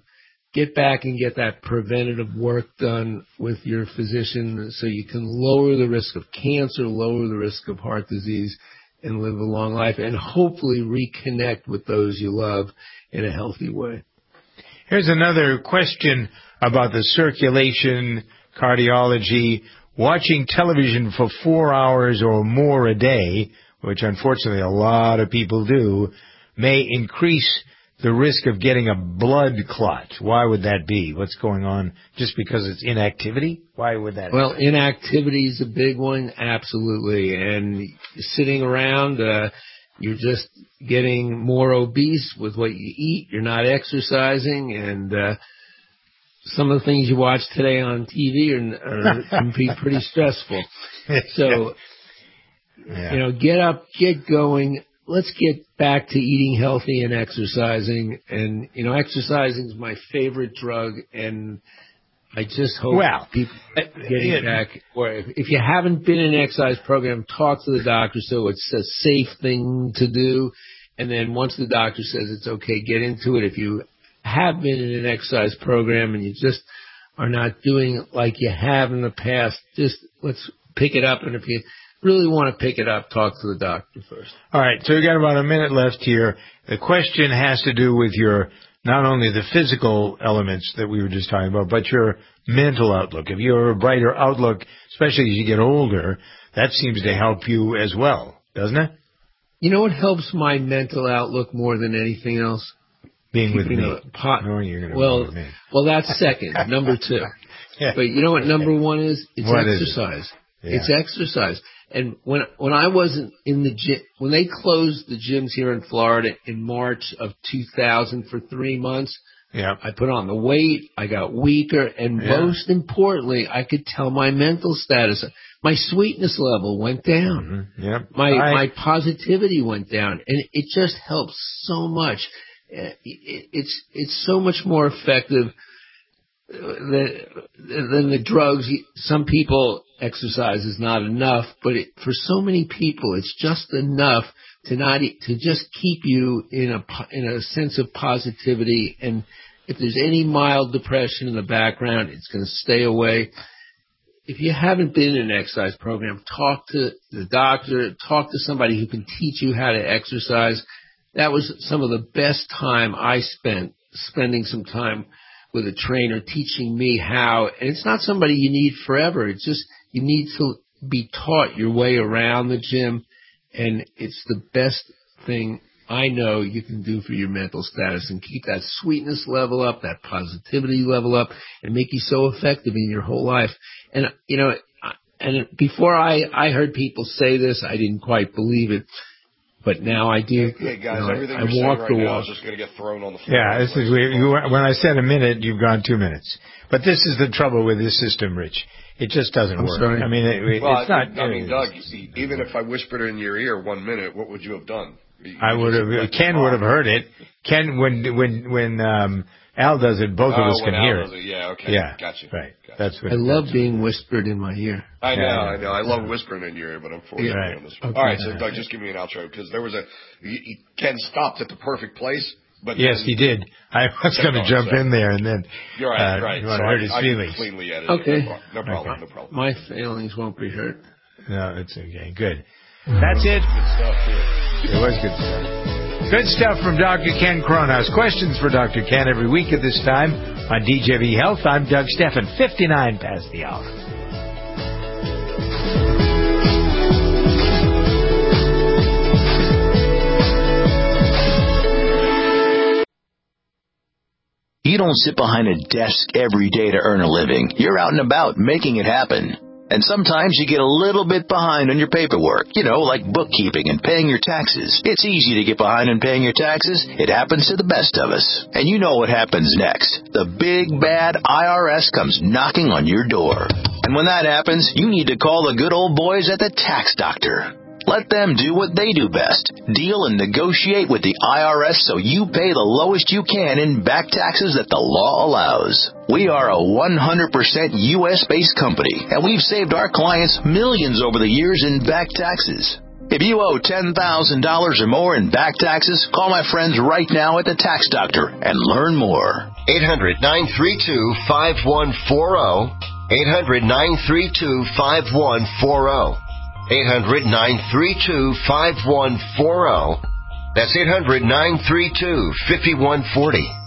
get back and get that preventative work done with your physician so you can lower the risk of cancer, lower the risk of heart disease, and live a long life, and hopefully reconnect with those you love in a healthy way. Here's another question about the circulation, cardiology. Watching television for four hours or more a day, which unfortunately a lot of people do, may increase the risk of getting a blood clot. Why would that be? What's going on? Just because it's inactivity? Why would that Well, be? inactivity is a big one, absolutely. And sitting around, uh, you're just getting more obese with what you eat. You're not exercising, and uh, some of the things you watch today on T V are, are can be pretty stressful. So, yeah. you know, get up, get going. Let's get back to eating healthy and exercising. And, you know, exercising is my favorite drug, and I just hope well, people getting it, back. Or if, if you haven't been in an exercise program, talk to the doctor so it's a safe thing to do. And then once the doctor says it's okay, get into it. If you have been in an exercise program and you just are not doing it like you have in the past, just let's pick it up. And if you really want to pick it up, talk to the doctor first. All right, so we've got about a minute left here. The question has to do with your, not only the physical elements that we were just talking about, but your mental outlook. If you have a brighter outlook, especially as you get older, that seems to help you as well, doesn't it? You know what helps my mental outlook more than anything else? Being with Keeping me. a pot. No, you're gonna well, with me. well, that's second. Number two. Yeah. But you know what number one is? It's What exercise. Is it? Yeah. It's exercise. And when when I wasn't in the gym, when they closed the gyms here in Florida in March of two thousand for three months, yeah. I put on the weight, I got weaker, and yeah. most importantly, I could tell my mental status. My sweetness level went down. Mm-hmm. Yep. My I, my positivity went down, and it just helps so much. It, it, it's it's so much more effective than, than the drugs. Some people, exercise is not enough, but it, for so many people, it's just enough to not to just keep you in a in a sense of positivity. And if there's any mild depression in the background, it's going to stay away. If you haven't been in an exercise program, talk to the doctor, talk to somebody who can teach you how to exercise. That was some of the best time I spent, spending some time with a trainer teaching me how. And it's not somebody you need forever. It's just you need to be taught your way around the gym. And it's the best thing I know you can do for your mental status, and keep that sweetness level up, that positivity level up, and make you so effective in your whole life. And, you know, and before I, I heard people say this, I didn't quite believe it. But now I do. Hey, guys, you know, everything I, you're I saying walk right the now walk. is just going to get thrown on the floor. Yeah, this is, we, you, when I said a minute, you've gone two minutes. But this is the trouble with this system, Rich. It just doesn't I'm work. sorry. I mean, it, well, it's I, not. I mean, Doug, you see, even if I whispered in your ear one minute, what would you have done? You, I would have. Ken would have heard it. Ken, when when when um, Al does it, both oh, of us when can Al hear does it. it. Yeah, okay. Yeah, Gotcha. Right. Gotcha. That's what. I love that's being whispered in my ear. I know, yeah, I know. I love whispering in your ear, but unfortunately yeah, right. on this Okay. one. All right, so Doug, just give me an outro, because there was a you, you, Ken stopped at the perfect place. But yes, then, he did. I was going to jump so. in there, and then you're right, uh, right. You so want to hurt I, his I feelings. can cleanly edit Okay. it. No problem. Okay. No problem. My feelings won't be hurt. No, it's okay. Good. That's it. Good stuff too. It was good stuff. Good stuff from Doctor Ken Cronhaus. Questions for Doctor Ken every week at this time on D J V Health. I'm Doug Steffen. fifty-nine past the hour. You don't sit behind a desk every day to earn a living. You're out and about making it happen. And sometimes you get a little bit behind on your paperwork, you know, like bookkeeping and paying your taxes. It's easy to get behind on paying your taxes. It happens to the best of us. And you know what happens next. The big, bad I R S comes knocking on your door. And when that happens, you need to call the good old boys at the Tax Doctor. Let them do what they do best. Deal and negotiate with the I R S so you pay the lowest you can in back taxes that the law allows. We are a one hundred percent U S based company, and we've saved our clients millions over the years in back taxes. If you owe ten thousand dollars or more in back taxes, call my friends right now at the Tax Doctor and learn more. eight hundred, nine three two, five one four zero. eight hundred, nine three two, five one four zero. eight hundred, nine three two, five one four zero. That's eight hundred, nine three two, five one four zero.